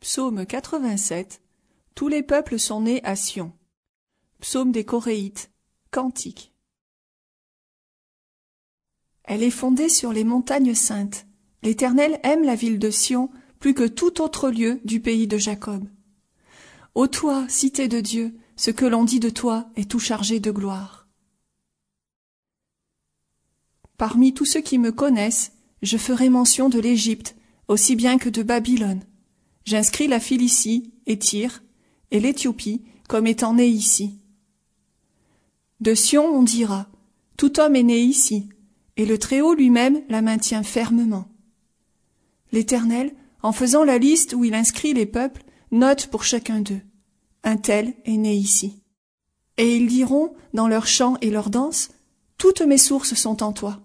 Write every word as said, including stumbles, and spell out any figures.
Psaume quatre-vingt-sept. Tous les peuples sont nés à Sion. Psaume des Coréites. Cantique. Elle est fondée sur les montagnes saintes. L'Éternel aime la ville de Sion plus que tout autre lieu du pays de Jacob. Ô toi, cité de Dieu, ce que l'on dit de toi est tout chargé de gloire. Parmi tous ceux qui me connaissent, je ferai mention de l'Égypte, aussi bien que de Babylone. J'inscris la Philistie et Tyr et l'Éthiopie comme étant nés ici. De Sion on dira, tout homme est né ici, et le Très-Haut lui-même la maintient fermement. L'Éternel, en faisant la liste où il inscrit les peuples, note pour chacun d'eux. Un tel est né ici. Et ils diront, dans leurs chants et leurs danses, toutes mes sources sont en toi.